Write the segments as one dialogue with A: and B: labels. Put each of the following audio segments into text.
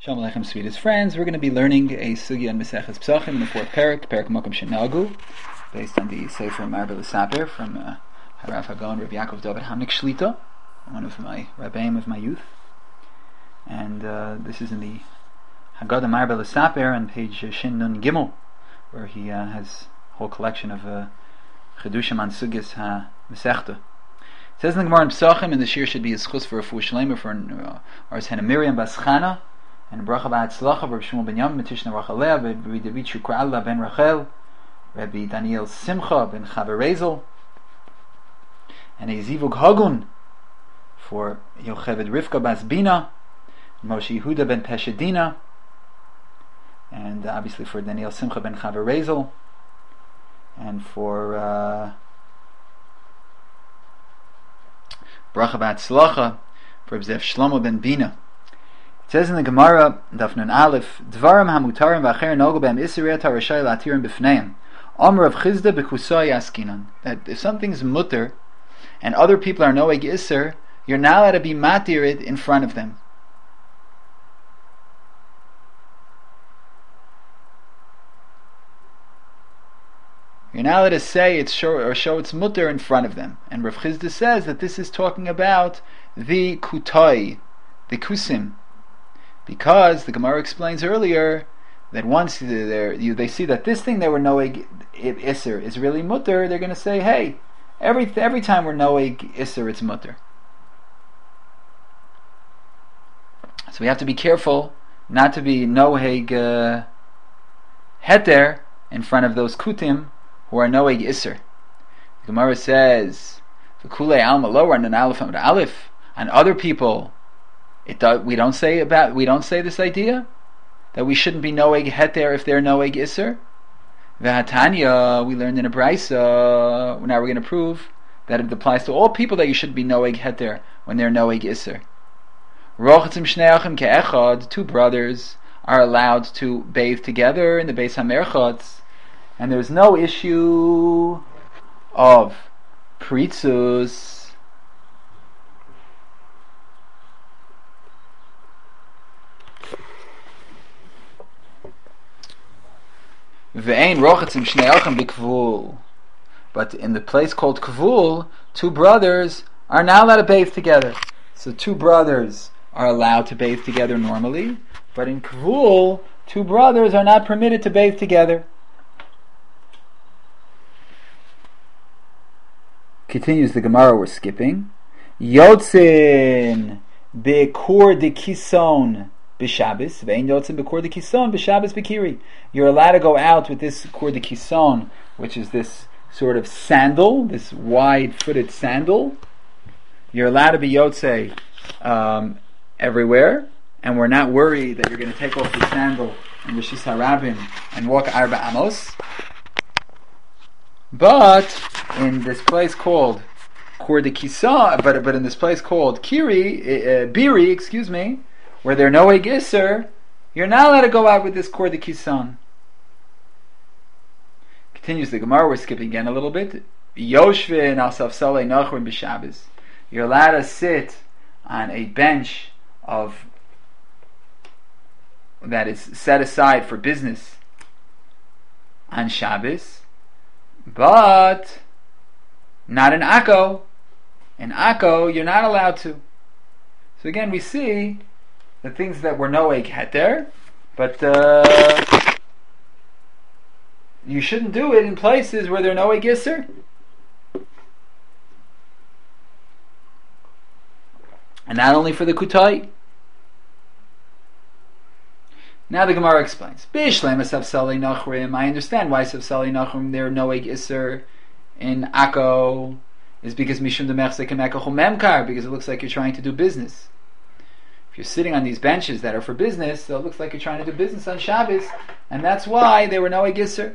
A: Shalom Aleichem, sweetest friends. We're going to be learning a sugya on Maseches Pesachim in the fourth parak Makom Shenagu, based on the Sefer Marbe L'Saper from Harav Hagon, Rabbi Yaakov David Hamnik Shlita, one of my rabbeim of my youth. And this is in the Haggadah Marbe L'Saper on page Shin Nun Gimel, where he has a whole collection of Chedushim on Sugyas HaMesechta. It says in the Gemara in Pesachim, and the shir should be a schus for a Refuah Shlema for our Hannah Miriam Bas Chana, and Bracha Ba'atzlacha, Rabbi Shmuel ben Yam, Metishna Rachalea, Rabbi David Shukra'ala ben Rachel, Rabbi Daniel Simcha ben Chaver Rezel, and a Zivug Hagun for Yocheved Rivka Bas Bina, Moshe Yehuda ben Peshedina, and obviously for Daniel Simcha ben Chaver Rezel, and for Bracha Ba'atzlacha for Zev Shlomo ben Bina. It says in the Gemara, Daf Nun Aleph, Dvarim hamutarim v'acher nogu b'hem isiriyat harashai latirim b'fneim. Amr of Chizda b'kusai askinan. That if something's mutter, and other people are noeg iser, you're not allowed to be matir it in front of them. You're not allowed to say it's show it's mutter in front of them. And Rav Chizda says that this is talking about the kutai, the kusim. Because the Gemara explains earlier that once they see that this thing they were noeg iser is really mutter, they're going to say, hey, every time we're noeg iser, it's mutter. So we have to be careful not to be noeg heter in front of those kutim who are noeg iser. The Gemara says, "V'kulei alma lower and an aleph and aleph," and other people. We don't say this idea that we shouldn't be noeg heter if they're noeg iser. V'hatanya, we learned in a brayso. Now we're going to prove that it applies to all people that you should be noeg heter when they're noeg iser. Rochatzim shneachim ke'echad, two brothers are allowed to bathe together in the Beis HaMerchatz, and there's no issue of pritzus. Ve'ein rochatzim shneachim b'kvul. But in the place called Kvul, two brothers are not allowed to bathe together. So two brothers are allowed to bathe together normally, but in Kvul, two brothers are not permitted to bathe together. Continues the Gemara we're skipping. Yotzin bekur de kison b'Shabbos, ve'ein yotzin bekur de kison b'Shabbos b'kiri. You're allowed to go out with this kur de kison, which is this sort of sandal, this wide-footed sandal. You're allowed to be yotze everywhere, and we're not worried that you're going to take off the sandal and Rishis Harabim and walk Arba Amos. But in this place called Kur de Kisa, but in this place called Biri, where there are no Egiser, you're not allowed to go out with this Kur de Kisan. Continues the Gemara, we're skipping again a little bit. Yoshvin al Safsale Nachrim b'Shabbos. You're allowed to sit on a bench that is set aside for business on Shabbos, but not in Akko. In Akko, you're not allowed to. So again, we see the things that were noeg heter, but you shouldn't do it in places where there are noeg iser. And not only for the kutai. Now the Gemara explains. Bishlema Safsali Nachrim. I understand why Safsali Nachrim there are noeg iser in Akko is because Mishum de Mechzek and Memkar, because it looks like you're trying to do business. If you're sitting on these benches that are for business, so it looks like you're trying to do business on Shabbos, and that's why they were noeg iser.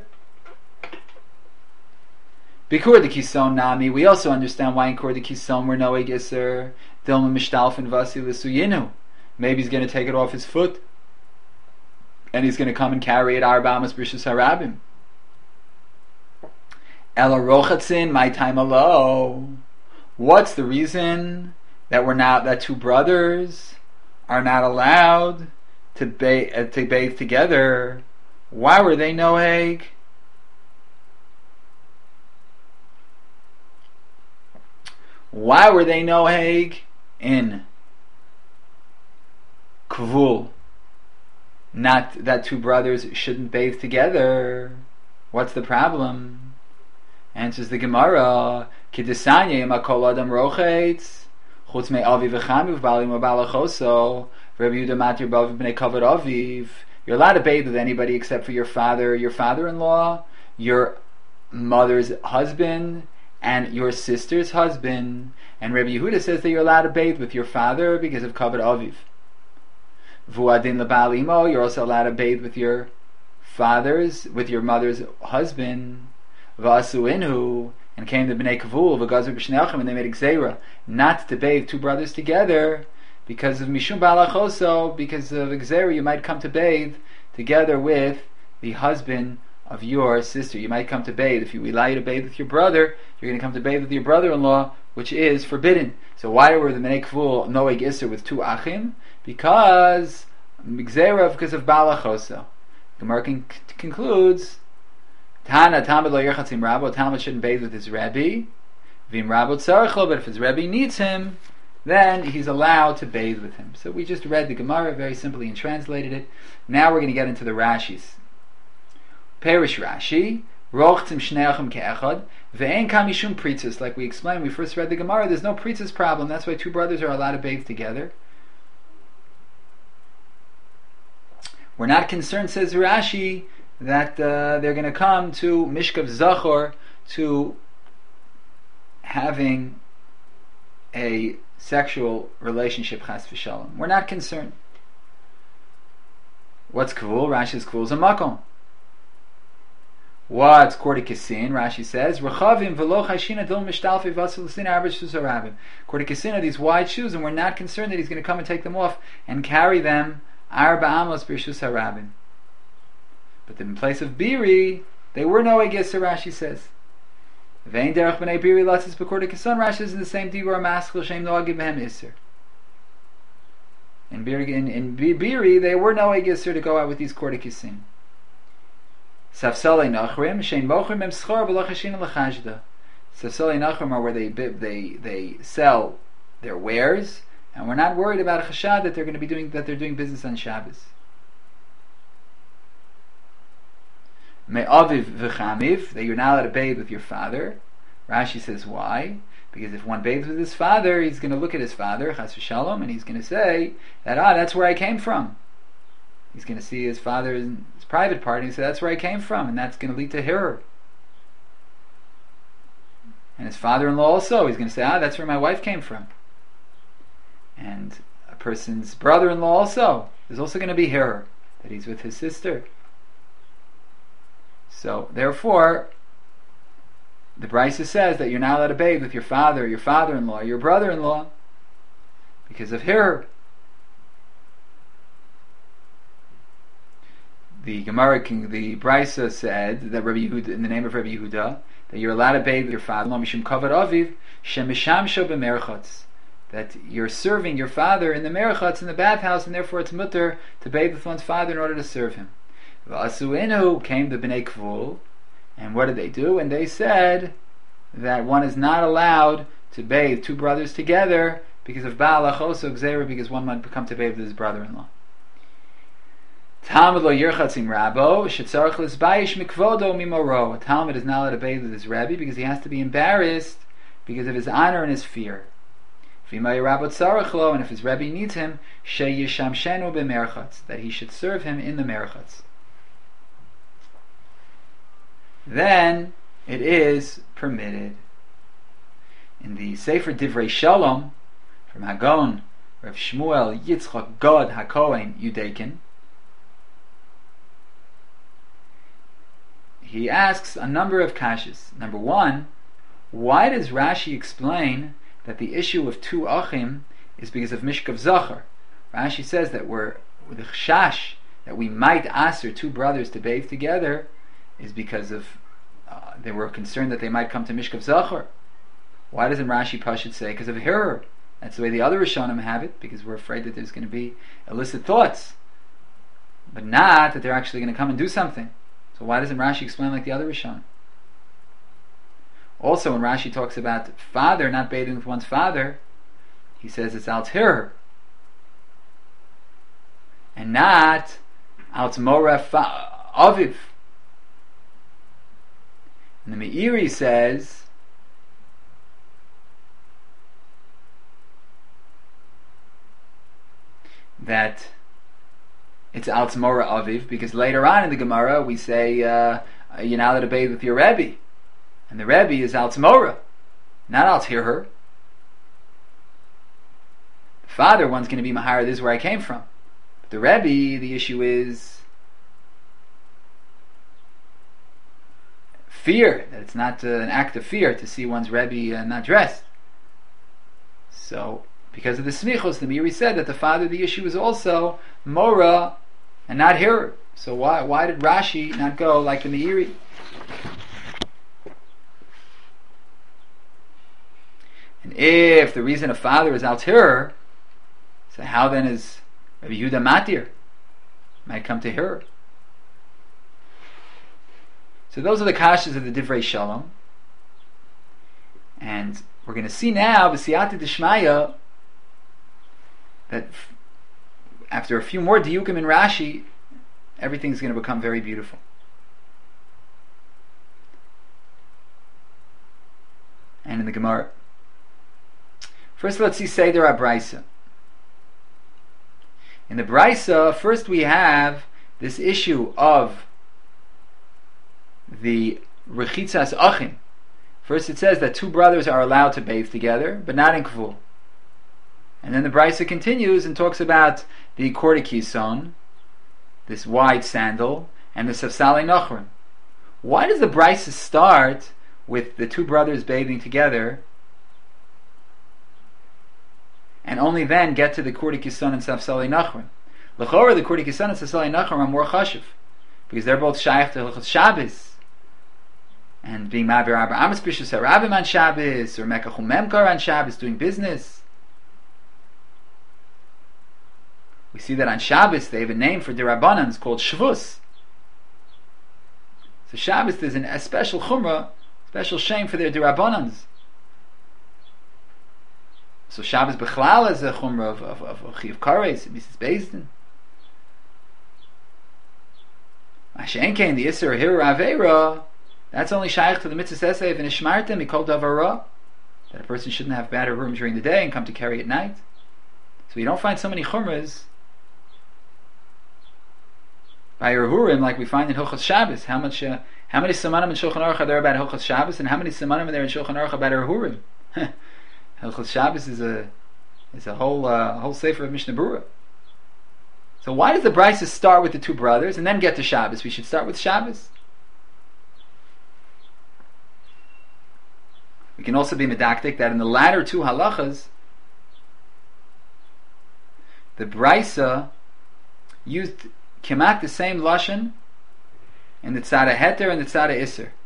A: Bikur de Kison Nami, we also understand why in Kur de Kison we're noeg iser. Dilma Mishtalf and Vasi Lisuyinu. Maybe he's going to take it off his foot, and he's going to come and carry it Arba Amos Brishus Harabim. Ela Rochatzin, my time alo. What's the reason that two brothers are not allowed to bathe together. Why were they noheg? Why were they noheg in kvul? Not that two brothers shouldn't bathe together. What's the problem? Answers the Gemara. Kidisanye makol adam rochetz chutz me aviv v'chamiv balim v'balachoso Rabbi Yehuda matir baviv b'nei kavod aviv. You're allowed to bathe with anybody except for your father-in-law, your mother's husband, and your sister's husband. And Rabbi Yehuda says that you're allowed to bathe with your father because of kavod aviv. Vuadin lebal imo, you're also allowed to bathe with your mother's husband. V'asuinu, and came the bnei kavul v'gazer b'shneachem, and they made gzeira not to bathe two brothers together because of mishum balachoso, because of gzeira you might come to bathe together with the husband of your sister. You might come to bathe, if you allow you to bathe with your brother, you're going to come to bathe with your brother-in-law, which is forbidden. So why were the bnei kavul noeg iser with two achim? Because balachoso. Gemara concludes, Tana Talmud lo yerchatzim Rabbo, Talmud shouldn't bathe with his Rebbe. Vim Rabbo tzarechlo, but if his Rebbe needs him, then he's allowed to bathe with him. So we just read the Gemara very simply and translated it. Now we're going to get into the Rashis. Perish Rashi, rochtzim shneachem ke'echad, ve'en kam mishum pritzis. Like we explained, we first read the Gemara, there's no pritzis problem. That's why two brothers are allowed to bathe together. We're not concerned, says Rashi, that they're going to come to Mishkav Zachor, to having a sexual relationship, chas v'shalom. We're not concerned. What's kvul? Rashi's kvul is a makom. What's kortikasin? Rashi says, Rechavim v'lo chashina dil mishtalfi v'asilusin arba shus harabim. Kortikasin are these wide shoes, and we're not concerned that he's going to come and take them off and carry them arba amos b'shus harabim. But in place of biri, they were no egeser, Rashi says. Vein derech b'nei biri latzis b'kortikasin. Rashi is in the same digur maskul shem noagim behem iser. In biri, they were no egeser to go out with these kortikasin. Safsalei nachrim shein mochrim em schar v'lachashin l'chajda. Safsalei nachrim are where they sell their wares, and we're not worried about a chashad that they're doing business on Shabbos. Me'aviv v'chamiv, that you're not allowed to bathe with your father. Rashi says why? Because if one bathes with his father, he's going to look at his father, chas v'shalom, and he's going to say that that's where I came from. He's going to see his father's private part, and he said that's where I came from, and that's going to lead to hirur. And his father-in-law also, he's going to say, that's where my wife came from. And a person's brother-in-law also, there's also going to be hirur, that he's with his sister. So, therefore, the Brisa says that you're not allowed to bathe with your father, your father-in-law, your brother-in-law, because of hirur. The Gemara, the Brisa said that Rabbi Yehuda, in the name of Rabbi Yehuda, that you're allowed to bathe with your father-in-law, mishum kavod aviv, shemishamsho b'merchatz, that you're serving your father in the merchatz, in the bathhouse, and therefore it's mutter to bathe with one's father in order to serve him. V'asuinu came the bnei kvul, and what did they do? And they said that one is not allowed to bathe two brothers together because of ba'al achoso gzeira, because one might come to bathe with his brother-in-law. Talmud lo yerchatzim Rabbo shetzarich lisbayish mikvodo mimoro. A Talmud is not allowed to bathe with his Rebbe because he has to be embarrassed because of his honor and his fear. V'imay Rabbo tzarich lo, and if his Rebbe needs him, sheyishamshenu b'merchatz, that he should serve him in the merchatz. Then it is permitted. In the Sefer Divrei Shalom from Hagon, Rav Shmuel Yitzchak God HaKohen Yudekin, he asks a number of kashas. Number one, why does Rashi explain that the issue of two achim is because of Mishkav Zachar? Rashi says that we're the chash that we might aser two brothers to bathe together is because of they were concerned that they might come to Mishkav Zachar. Why doesn't Rashi Pashut say because of hirur? That's the way the other Rishonim have it, because we're afraid that there's going to be illicit thoughts. but not that they're actually going to come and do something. So why doesn't Rashi explain like the other Rishonim? Also, when Rashi talks about father not bathing with one's father, he says it's al tir, and not al t'mora aviv. And the Meiri says that it's al t'mora aviv because later on in the Gemara we say you're not allowed to bathe with your Rebbe, and the Rebbe is al t'mora, not al tirher. The father, one's going to be mahar. This is where I came from. But the Rebbe, the issue is fear, that it's not an act of fear to see one's Rebbe not dressed. So, because of the smichos, the Meiri said that the father, the issue is also mora and not hearer. So why did Rashi not go like the Meiri? And if the reason a father is al tirher, so how then is Rabbi Yehuda matir? Might come to hearer. So those are the kashas of the Divrei Shalom. And we're going to see now, b'siyata d'shmaya, that after a few more diyukim in Rashi, everything's going to become very beautiful. And in the Gemara. First let's see Seder HaBraisa. In the Braisa, first we have this issue of the Rechitzas Achim. First it says that two brothers are allowed to bathe together, but not in Kvul. And then the Braisa continues and talks about the Kordikison, this wide sandal, and the Safsali Nachrim. Why does the Braisa start with the two brothers bathing together and only then get to the Kordikison and Safsali Nachrim? L'chora, the Kordikison and Safsali Nachrim are more chashuv, because they're both shaykh to Hilchos Shabbos, and being Ma'avir Arba Amos B'Shus HaRabim on Shabbos, or Mekachum Memkar on Shabbos, doing business. We see that on Shabbos they have a name for Dirabbanans called Shvus. So Shabbos, there's a special chumrah, special shame for their Dirabbanans. So Shabbos Bechlal is a chumrah of Chiv Kares, Mrs. Bezdin. Mashenkein, the Isser Hira Aveira, that's only shaykh to the mitzvah sesev and ishmartem mikol davara, that a person shouldn't have bad room during the day and come to carry at night. So you don't find so many chumras by Yehurim like we find in Hilchos Shabbos. How many simanim in Shulchan Aruch are there about Hilchos Shabbos, and how many simanim are there in Shulchan Aruch about Yehurim? Hilchos Shabbos is a whole sefer of Mishnah Berurah. So why does the Brisa start with the two brothers and then get to Shabbos? We should start with Shabbos. We can also be medactic that in the latter two halachas, the Brisa used kemat the same lashon in the tzada heter and the tzada iser. It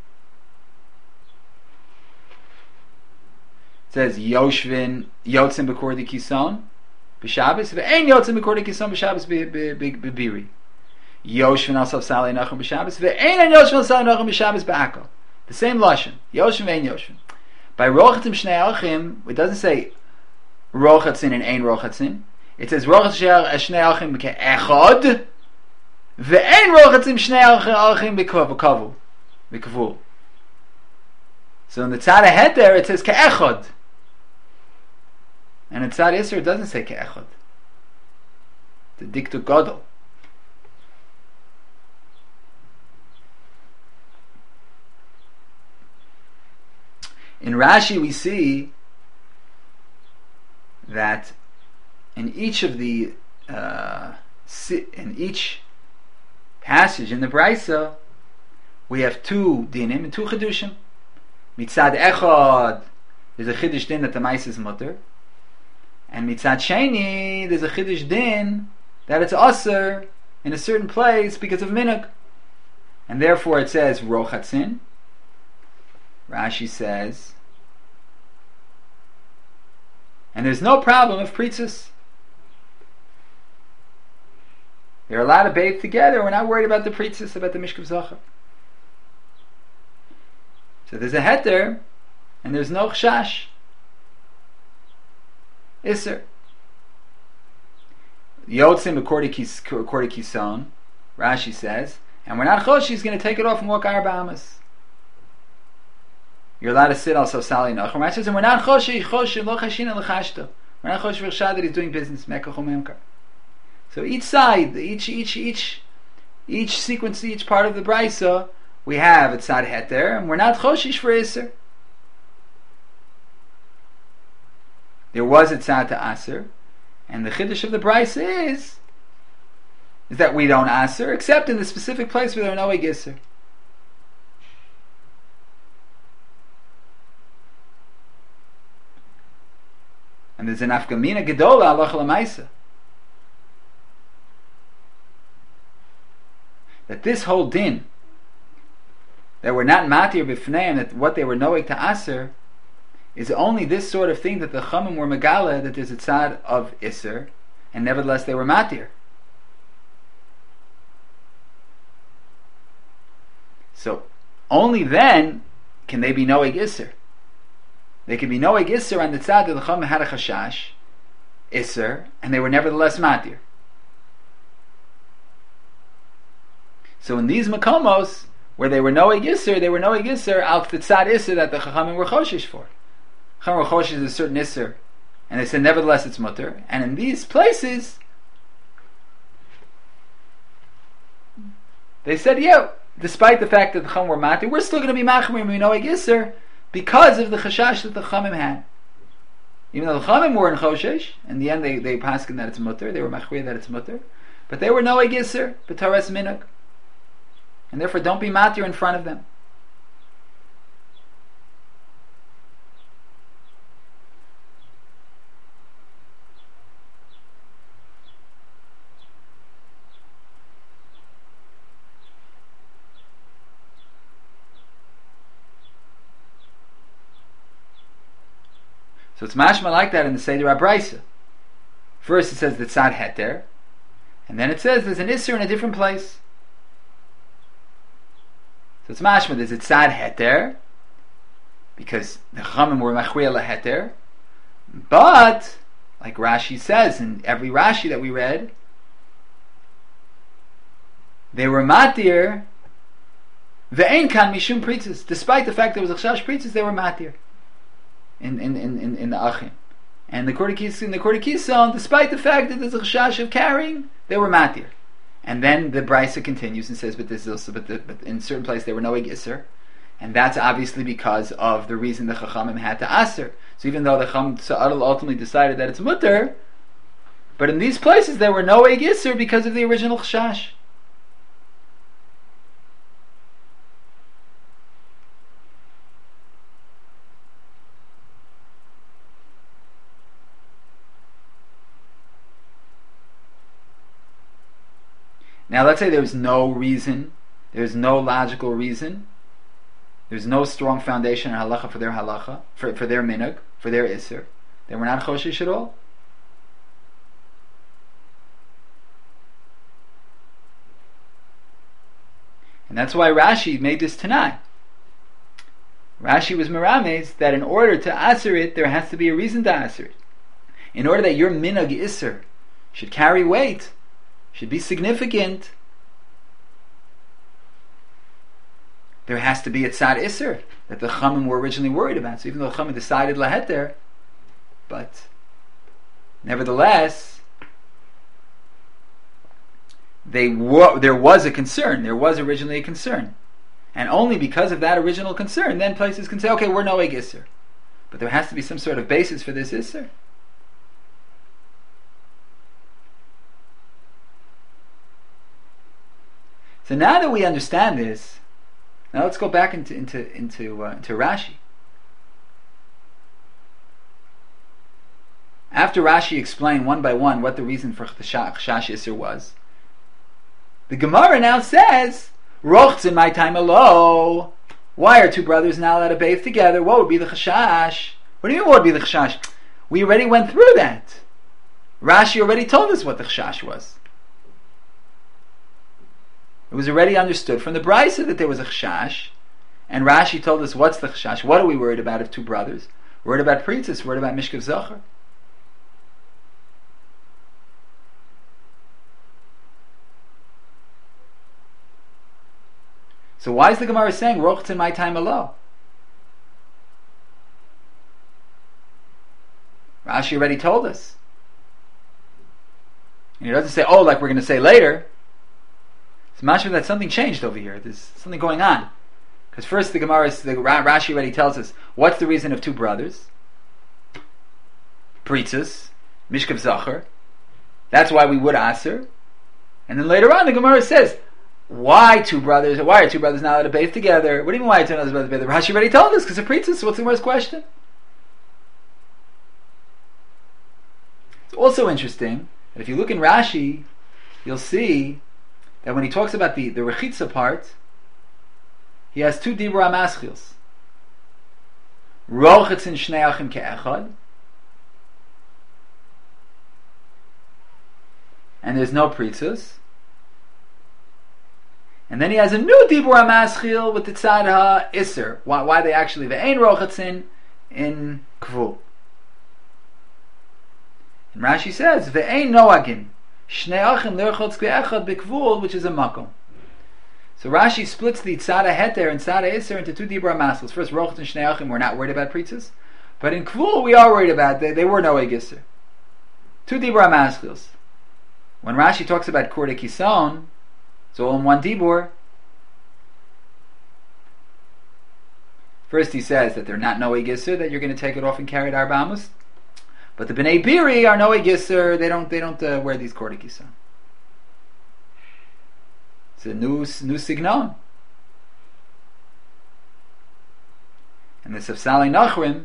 A: says Yoshvin yotzim b'kordi kison b'Shabbos ve'ein yotzim b'kordi kison b'Shabbos b'biri. Yoshvin al safsali nachum b'Shabbos ve'ein yoshvin al safsali nachum b'Shabbos b'akol. The same lashon, Yoshvin ve'ein yoshvin. By rochatzim shnei achim, it doesn't say rochatzin and ein rochatzin. It says rochatzim shnei achim ke'echad ve'ein rochatzim shnei achim b'kavul. So in the tzad heter it says ke'echad, and in tzad iser it doesn't say ke'echad. The diktuk gadol. In Rashi we see that in each of the in each passage in the Brisa we have two dinim and two chidushim. Mitzad echad, there's a chidush din that the mais is mutter, and mitzad sheni, there's a chidush din that it's aser in a certain place because of minhag, and therefore it says rochatzin. Rashi says, and there's no problem of pritzis. They're allowed to bathe together. We're not worried about the priestess, about the Mishkav Zachar. So there's a heter, and there's no chashash. Isser. Yotzim according to Kison, Rashi says, and we're not chosh, he's going to take it off and walk Arba Amas. You're allowed to sit also Sali Nachum. Rashi says, and we're not chosh, lo chashina l'chashto. We're not chosh v'rshad that he's doing business, Mekach or Memkar. So each side, each sequence, each part of the Brisa, we have a tzad heter, and we're not choshish for Isser. There was a tzad to Aser, and the chiddush of the Brisa is that we don't Aser, except in the specific place where there are no Isser. And there's an afkamina gedola halacha l'maisa. That this whole din, that we're not matir b'fneim, that what they were knowing to Aser, is only this sort of thing that the Chachamim were megala, that there's a tzad of Isser, and nevertheless they were matir. So only then can they be noeg Isser. They can be noeg Isser on the tzad that the Chachamim had a chashash Isser, and they were nevertheless matir. So in these makomos where they were noeg Isser, they were noeg Isser out the tzad Isser that the Chachamim were choshish for. Chachamim were choshish is a certain Isser, and they said nevertheless it's mutter. And in these places, they said, yeah, despite the fact that the Chachamim were matir, we're still going to be machmir noeg Isser because of the chashash that the Chachamim had. Even though the Chachamim were in choshish, in the end they paskin that it's mutter, they were machmir that it's mutter, but they were noeg Isser, b'taras minhag. And therefore don't be matir in front of them. So it's mashma like that in the Seder HaBraisa. First it says the tzad heter, and then it says there's an isser in a different place. So it's mashma, there's a tzad heter, because the Chachamim were machriya leheter, but, like Rashi says, in every Rashi that we read, they were matir, ve'en kan mishum pritzis, despite the fact there was a chashash pritzis, they were matir. In the Achim. And in the Kordikison, despite the fact that there's a chashash of carrying, they were matir. And then the Brisa continues and says, but in certain places they were no Isser, and that's obviously because of the reason the Chachamim had to Aser. So even though the Chacham ultimately decided that it's mutter, but in these places there were no Isser because of the original chashash. Now let's say there's no reason, there's no logical reason, there's no strong foundation in halacha for their halacha, for their minhag, for their isser, then we're not choshish at all. And that's why Rashi made this Tanai. Rashi was merames that in order to aser it, there has to be a reason to aser it. In order that your minhag isser should carry weight, should be significant, there has to be a tzad isser that the Chachamim were originally worried about. So even though the Chachamim decided laheter, but nevertheless there was a concern. There was originally a concern, and only because of that original concern, then places can say, okay, we're no egg isser, but there has to be some sort of basis for this isser. So now that we understand this, now let's go back into Rashi. After Rashi explained one by one what the reason for Chashash Isser was, the Gemara now says, Rochz in my time alo. Why are two brothers now allowed to bathe together? What would be the Chashash? What do you mean what would be the Chashash? We already went through that. Rashi already told us what the Chashash was. It was already understood from the Brisa that there was a chashash, and Rashi told us what's the chashash. What are we worried about of two brothers? We're worried about Pritzis, we're worried about Mishkav Zachar. So why is the Gemara saying Rochitz in my time alo? Rashi already told us. And he doesn't say, oh, like we're going to say later. It's mashma that something changed over here. There's something going on. Because first the Rashi already tells us what's the reason of two brothers. Pritzis, Mishkav Zachar. That's why we would aser. And then later on the Gemara says, why two brothers? Why are two brothers not allowed to bathe together? What do you mean why are two brothers bathe together? Rashi already told us because of Pritzis. What's the Gemara's question? It's also interesting that if you look in Rashi, you'll see that when he talks about the Rechitza part, he has two Dibur HaMaschils. Rochitzin Shnei Achim Ke'echad, and there's no Pritzos. And then he has a new Dibur HaMaschil with the Tzad HaIsser. Why they actually Ve'ein Rochitzin in Kvul. And Rashi says, Ve'ein Noagin Shnei Achim L'Erchotz Ke'echad B'Kvul, which is a Makom. So Rashi splits the Tzada Heter and Tzada Isser into two Dibur HaMaschils. First, Rochitz and Shnei Achim, we're not worried about Pritzis. But in Kvul, we are worried about, they were no Egisser. Two Dibur HaMaschils. When Rashi talks about Kurda Kison, it's all in one Dibur. First he says that they're not no Egisser, that you're going to take it off and carry it Arba Amos. But the Bnei Biri are no Egisser, they don't wear these Kurda Kison. It's a new signon. And the Sefsali Nachrim,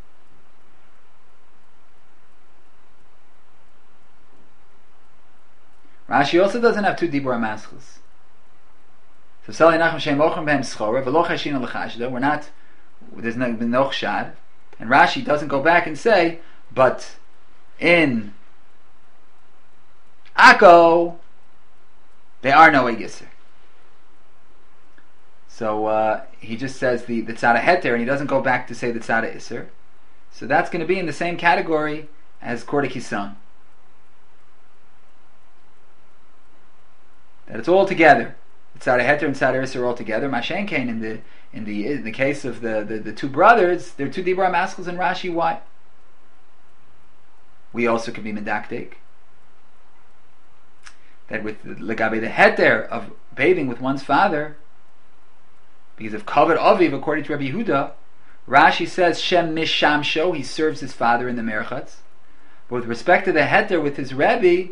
A: Rashi also doesn't have two Dibur HaMaschils. Sefsali Nachrim Shem Ochim Behem Schora V'lo Chashina L'Chashda. We're not, there's no Chshad. And Rashi doesn't go back and say, but in Akko they are no Egisser. So he just says the Tzada Heter, and he doesn't go back to say the Tzada Isser. So that's going to be in the same category as Kurda Kison. That it's all together. The Tzada Heter and Tzada Isser are all together. Mashenkein in the case of the two brothers, they're two Dibur HaMaschils and Rashi. Why? We also could be medakdik that with legabe the heter of bathing with one's father, because of kavod aviv, according to Rabbi Yehuda, Rashi says shem mishamsho, he serves his father in the merchatz. But with respect to the heter with his Rebbe,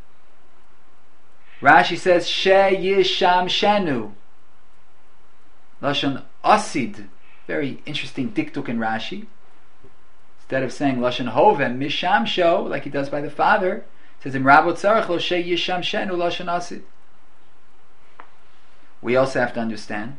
A: Rashi says she yisham shenu, lashon asid. Very interesting diktuk in Rashi. Instead of saying lashon hovem mishamsho like he does by the father, it says im rabot tzarich lo she yisham shenu lashon asid. We also have to understand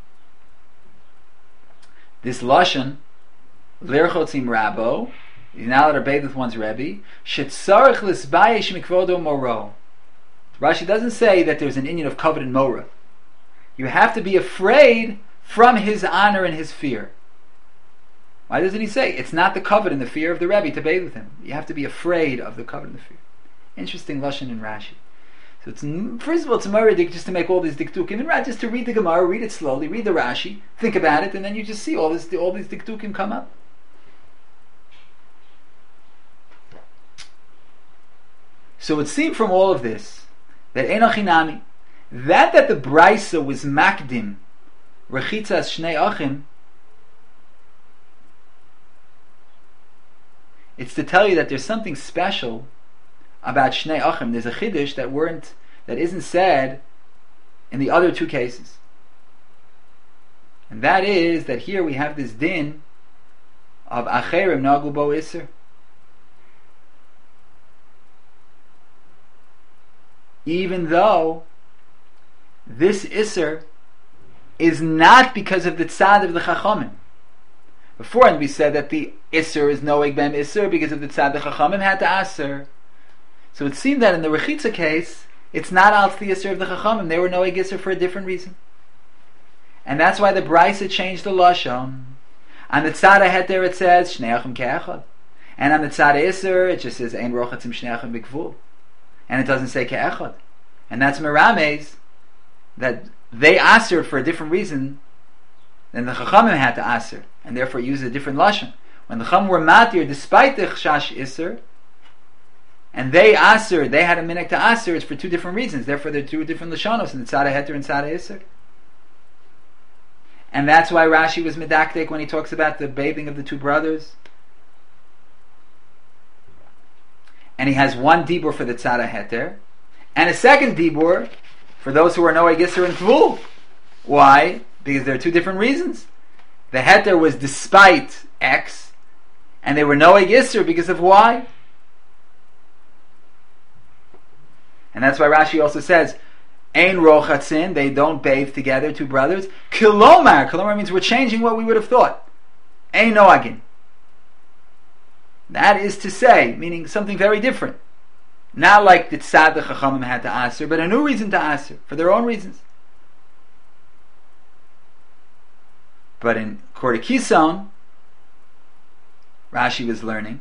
A: this lashon lirchotzim rabo. He's not allowed to bathe with one's rebbe. Shetzarich lisbayish mikvodo moro. Rashi doesn't say that there's an inyan of kavod and mora. You have to be afraid from his honor and his fear. Why doesn't he say it's not the kavod and the fear of the Rebbe to bathe with him? You have to be afraid of the kavod and the fear. Interesting lashon in Rashi. So it's, first of all, it's a maradik just to make all these diktukim, and just to read the Gemara, read it slowly, read the Rashi, think about it, and then you just see all these diktukim come up. So it seemed from all of this that enochinami, that the Brisa was makdim rechitzas shnei achim, it's to tell you that there's something special about Shnei Achim. There's a chiddush that isn't said in the other two cases, and that is that here we have this din of acherim nagu bo iser. Even though this iser is not because of the tzad of the chachamim. Before, and we said that the Isser is no Egbem Isser because of the Tzad the Chachamim had to Aser. So it seemed that in the Rechitza case, It's not al the Yisr of the Chachamim. They were no Yisr for a different reason. And that's why the Brisa changed the Lashon. On the Tzad HaHeter it says, Shnei Achim Ke'echad. And on the Tzad HaIsr it just says, Ein Rochatzim Shnei Achim B'Gvul. And it doesn't say Ke'echad. And that's Merames, that they Aser for a different reason than the Chachamim had to Aser. And therefore use a different Lashon. When the Chachamim were Matir, despite the Chash Isr, and they Aser, they had a minik to Aser, it's for two different reasons. Therefore they're two different Lashonos, in the Tzad HaHeter and Tzad HaIsr. And that's why Rashi was medaktek when he talks about the bathing of the two brothers. And he has one dibur for the Tzad HaHeter, and a second dibur for those who are no Gisser and Tvul. Why? Because there are two different reasons. The Heter was despite X, and they were no Gisser because of Y. And that's why Rashi also says, Ein rochatzin, they don't bathe together, two brothers. Kilomar means we're changing what we would have thought. Ein noagin. That is to say, meaning something very different. Not like the tzad the chachamim had to aser, but a new reason to aser, for their own reasons. But in Korah Kison, Rashi was learning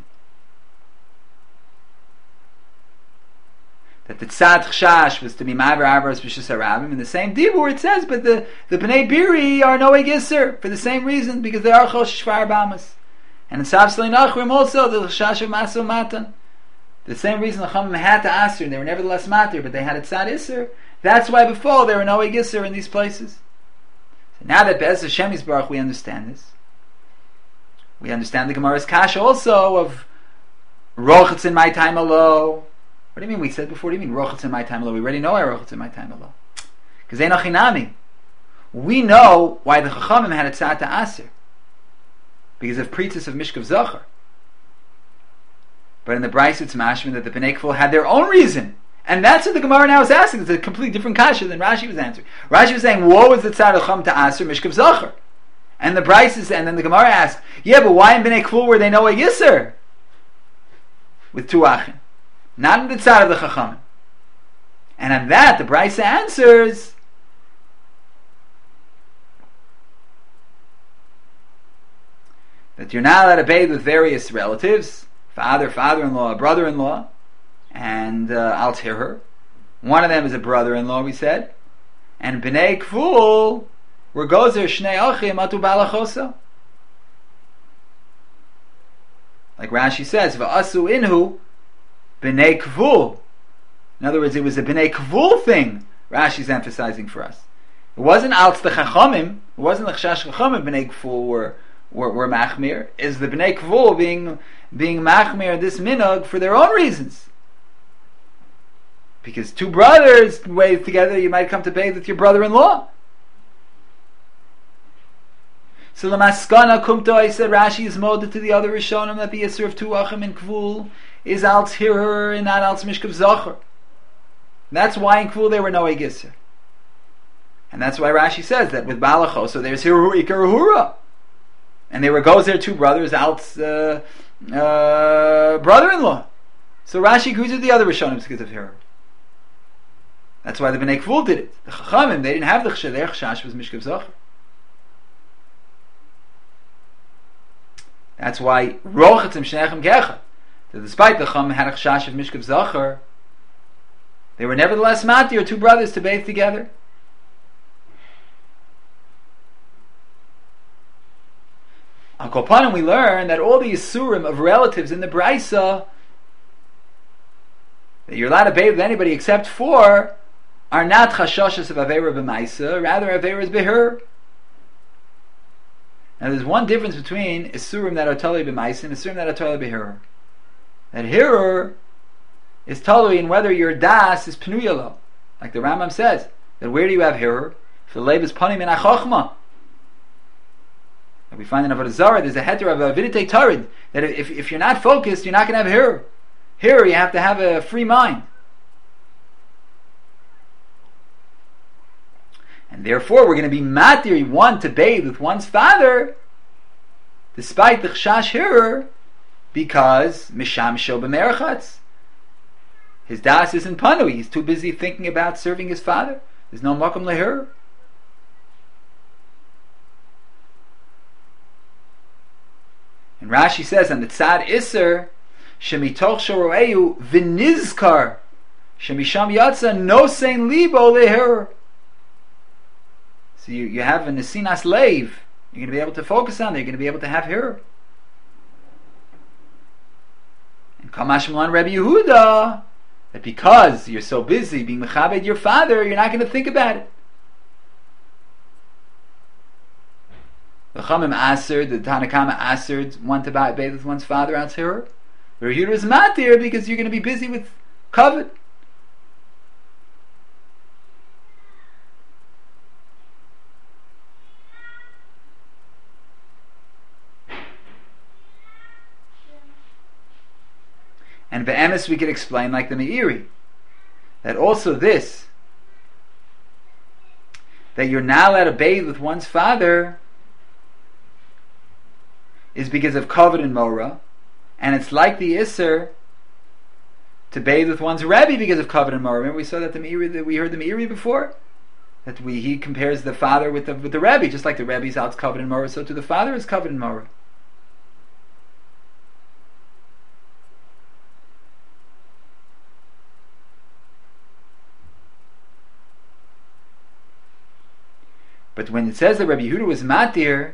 A: that the tzad chashash was to be ma'aver avros b'shus harabim. In the same dibur it says, but the bnei biri are no egiser for the same reason, because they are chosh shvar bamas. And in Sav Slei Nachrim also the chashash of maso matan. The same reason the Chachamim had to aser, and they were nevertheless matir, but they had a tzad iser. That's why before there were no egiser in these places. So now that Be'ez Hashem Yisbarach we understand this. We understand the Gemara's kasha also of rochitz in my time alo. What do you mean? We said before, what do you mean rochitz in my time alo? We already know why rochitz in my time alo. Because they know we know why the Chachamim had a tzad to aser. Because of pretis of Mishkav Zachar. But in the Brisa it's mashman that the Bnei Kful had their own reason. And that's what the Gemara now is asking. It's a completely different kasha than Rashi was answering. Rashi was saying, woe is the tzad of Chacham to aser Mishkav Zachar. And the Brisa is, and then the Gemara asks, yeah, but why in Bnei Kful were they no a Yisr? With two achim. Not in the tzad of the Chachamim. And on that, the Brisa answers, that you're not allowed to bathe with various relatives, father, father-in-law, brother-in-law, and Al Tirher. One of them is a brother-in-law, we said. And Bnei Kful were gozer shnei achim atu balachosa. Like Rashi says, v'asu inhu Bnei Kful. In other words, it was a Bnei Kful thing Rashi's emphasizing for us. It wasn't Al Tzta Chachamim, it wasn't the Chash Chachamim Bnei Kful were machmir. Is the Bnei Kful being machmir this minog for their own reasons? Because two brothers bathe together, you might come to bathe with your brother-in-law. So the maskana kumta, said Rashi is molded to the other Rishonim that the Yisr of two achim in Kful is al tzhirur and not al tzmishkav zachar. That's why in Kful there were no Yisr. And that's why Rashi says that with Balachos, so there's Hiru Ikar Hura. And they were gozer two brothers, Alt's brother-in-law. So Rashi agrees with the other Rishonim because of Hiru. That's why the Bnei Kful did it. The Chachamim, they didn't have the Chshash, their Chshash was Mishkav Zachar. That's why Rochatzim Shnechem Kecha. So despite the Chachamim had a Chshash of Mishkav Zachar, they were nevertheless matir, two brothers to bathe together. Al Kol Panim, we learn that all the Yisurim of relatives in the Brisa, that you're allowed to bathe with anybody except for, are not chashashas of Aveira b'maisa, rather Aveira's behur. Now there's one difference between Isurim that are tali b'maisa and Isurim that are tali behur. That hirur is tali in whether your das is pnuyalo. Like the Rambam says, that where do you have hirur? If the leib is panim in achachma. And we find in Avodah Zarah there's a heter of a vidite tarid, that if you're not focused, you're not going to have hirur. Hirur, you have to have a free mind. And therefore, we're going to be matir one to bathe with one's father, despite the chshash hirur, because misham shel b'merachatz. His das isn't panui. He's too busy thinking about serving his father. There's no makom lehir. And Rashi says on the tzad iser, shemitoch shoroeyu v'nizkar shemisham yatsa no sein libo lehir. So you have a nesinas leiv. You're going to be able to focus on it. You're going to be able to have hir. And Kamash Milan Rabbi Yehuda, that because you're so busy being mechabed your father, you're not going to think about it. The Chamim Aser, the Tanakama Aser, want to bathe with one's father out here. Rabbi Yehuda is matir because you're going to be busy with kavod. And be'emes we could explain like the Meiri, that also this, that you're not allowed to bathe with one's father, is because of kavod and mora, and it's like the Isser to bathe with one's Rebbe because of kavod and mora. Remember we saw that we heard the Meiri before, that he compares the father with the Rebbe, just like the Rebbe's out kavod and mora, so to the father is kavod and mora. But when it says that Rabbi Yehuda was matir,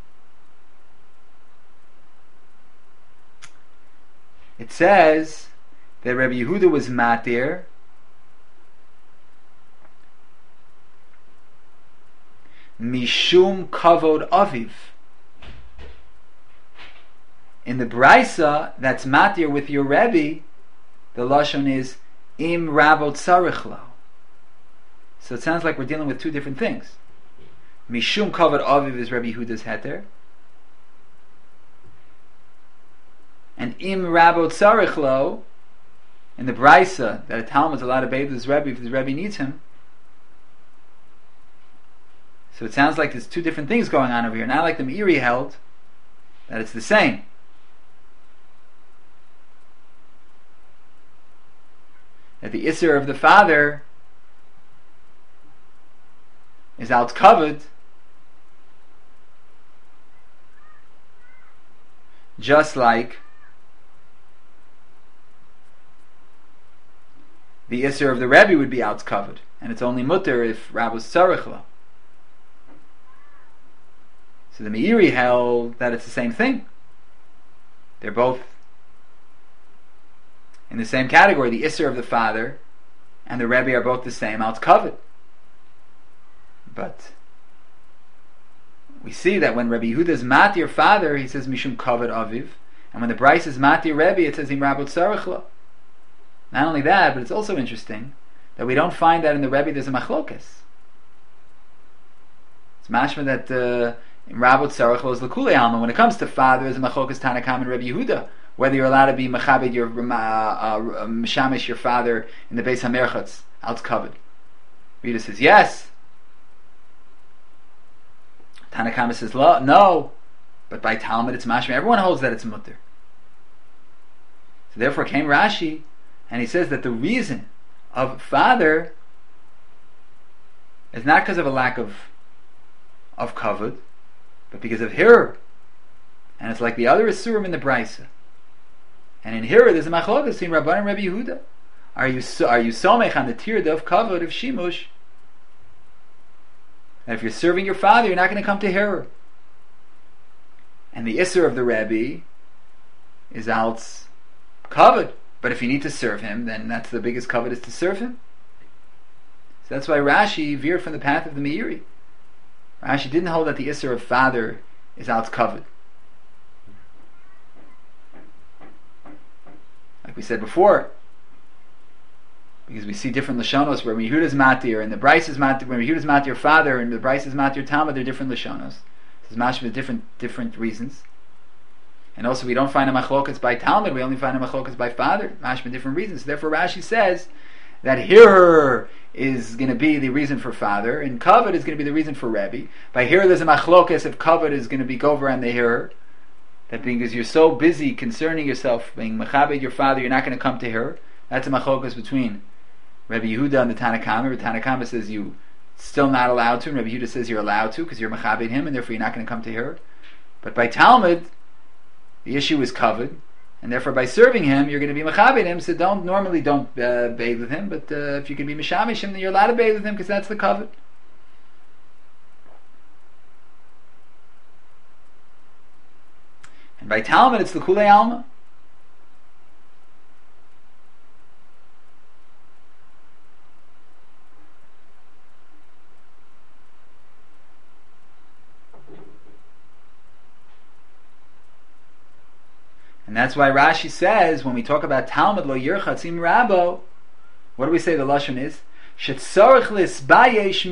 A: it says that Rabbi Yehuda was matir mishum kavod aviv. In the Braisa, that's matir with your Rebbe, the lashon is im rabot tzarich. So it sounds like we're dealing with two different things. Mishum kavod aviv is Rabbi Yehuda's heter, and im rabot tzarich lo, in the Braisa, that a Talmud is allowed to bathe with his Rebbe if his Rebbe needs him. So it sounds like there's two different things going on over here. Not like the Meiri held that it's the same. That the Isser of the father is out covered, just like the Isser of the Rebbe would be out covered, and it's only mutter if Rabbi tzarich lo. So the Meiri held that it's the same thing. They're both in the same category. The Isser of the father and the Rebbe are both the same, out covered. But we see that when Rabbi Yehuda is matir father, he says mishum kavod aviv, and when the Bryce is matir Rebbe, it says im rabot tzarich lo. Not only that, but it's also interesting that we don't find that in the Rebbe there's a machlokes. It's mashma that in rabot tzarich lo is l'kulei alma. When it comes to father, there's a machlokes Tanakam and Rabbi Yehuda, whether you're allowed to be machabed your mishamish your father in the Beis Hamerchatz out covered. Yehuda says yes. Tanakama says no, but by Talmud it's mashma. Everyone holds that it's mutter. So therefore came Rashi, and he says that the reason of father is not because of a lack of kavod, but because of hir. And it's like the other isurim in the Braisa. And in hir there's a machlokes between Rabban and Rabbi Yehuda. Are you somech on the tirda of kavod of shimush? And if you're serving your father, you're not going to come to hir. And the Isser of the Rebbe is out kavod. But if you need to serve him, then that's the biggest kavod, is to serve him. So that's why Rashi veered from the path of the Meiri. Rashi didn't hold that the Isser of father is out kavod. Like we said before, because we see different Lashonos where Yehuda's matir and the Bryce is matir, when Yehuda's matir father and the Bryce is matir Talmud, they're different Lashonos. There's mashma different reasons. And also we don't find a machlokas by Talmud, we only find a machlokas by father, mashma different reasons. So therefore Rashi says that here is going to be the reason for father, and kavod is going to be the reason for Rebbe. By here there's a machlokas if kavod is going to be gover on the here. That because you're so busy concerning yourself, being mechabed your father, you're not going to come to her. That's a machlokas between Rabbi Yehuda and the Tanna Kama. Rabbi Tanna Kama says you still not allowed to, and Rabbi Yehuda says you're allowed to because you're mechabed him, and therefore you're not going to come to her. But by Talmud, the issue is covered, and therefore by serving him, you're going to be mechabed him. So don't bathe with him, but if you can be mishamish him, then you're allowed to bathe with him because that's the covered. And by Talmud, it's the Kulei Alma. And that's why Rashi says, when we talk about Talmud, lo yirchatzim rabo, what do we say the Lashon is? Shetzorich lisbayesh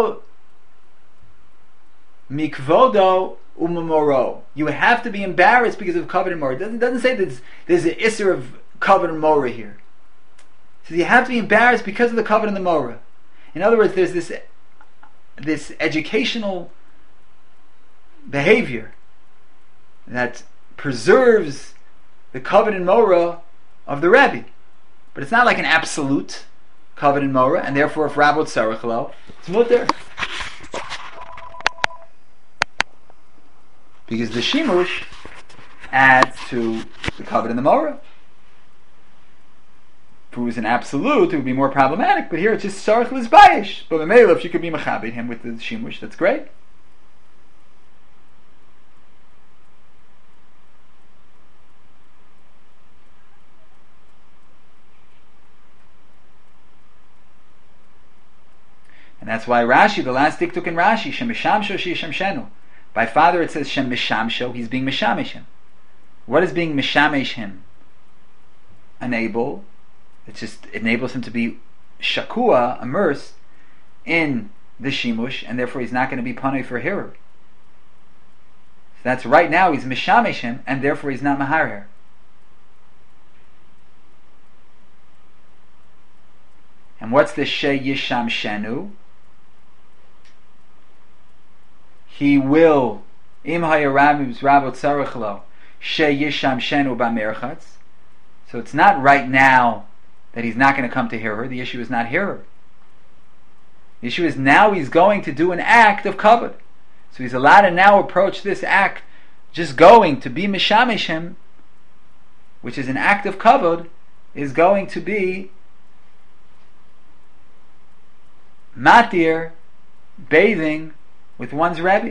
A: mikvodo umamoro. You have to be embarrassed because of kavod and mora. It doesn't say that there's an isser of kavod and mora here. It says you have to be embarrassed because of the kavod and the mora. In other words, there's this educational behavior that preserves the kavod and mora of the Rebbe. But it's not like an absolute kavod and mora, and therefore if Rabbi tzarich lo, it's mutter. Because the shimush adds to the kavod and the mora. If it was an absolute, it would be more problematic, but here it's just tzarich l'zbayish. But Mamela, if you could be mechabed him with the shimush, that's great. And that's why Rashi, the last diktuk in Rashi, Shem Mishamsho Shisham. By father it says Shem Mishamsho, he's being Mishamesh him. What is being Mishamesh him enable? It just enables him to be Shakua, immersed in the Shimush, and therefore he's not going to be Panei for Hirer. So that's right now he's Mishamesh him, and therefore he's not Maharher. And what's the She Yisham Shenu? He will im hayarabim's rabot tzarich she yisham shenu b'merchatz. So it's not right now that he's not going to come to hear her. The issue is not hear her. The issue is now he's going to do an act of kavod. So he's allowed to now approach this act, just going to be mishamish him, which is an act of kavod, is going to be matir, bathing with one's Rebbe.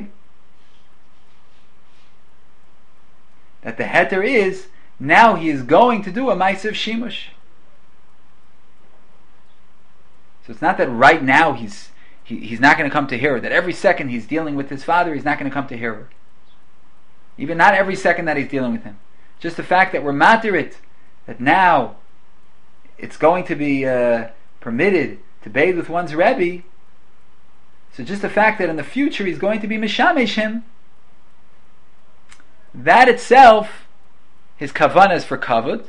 A: That the heter is, now he is going to do a ma'aser shimush. So it's not that right now he's not going to come to hear her, that every second he's dealing with his father, he's not going to come to hear her. Even not every second that he's dealing with him. Just the fact that we're matir it, that now it's going to be permitted to bathe with one's Rebbe. So just the fact that in the future he's going to be mishamesh him, that itself, his kavanah is for kavod,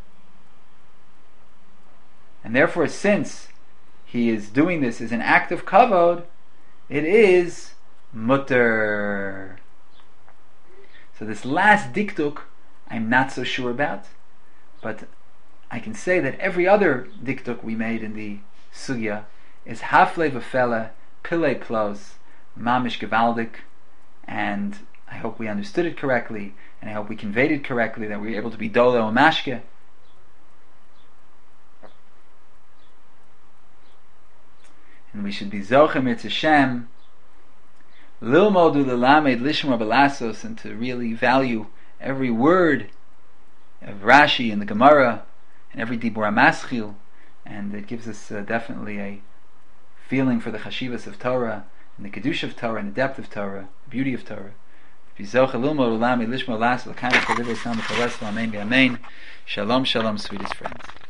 A: and therefore since he is doing this as an act of kavod, it is mutter. So this last diktuk I'm not so sure about, but I can say that every other diktuk we made in the sugya is hafle v'fele Pillei Plos, Mamish Gevaldik, and I hope we understood it correctly, and I hope we conveyed it correctly, that we were able to be Dole or Mashke. And we should be Zochem Etz Hashem, Lilmodu Lelamed Lishma Belasos, and to really value every word of Rashi and the Gemara, and every Dibur HaMaschil, and it gives us definitely a feeling for the chashivas of Torah, and the kedusha of Torah, and the depth of Torah, the beauty of Torah. Shalom, shalom, sweetest friends.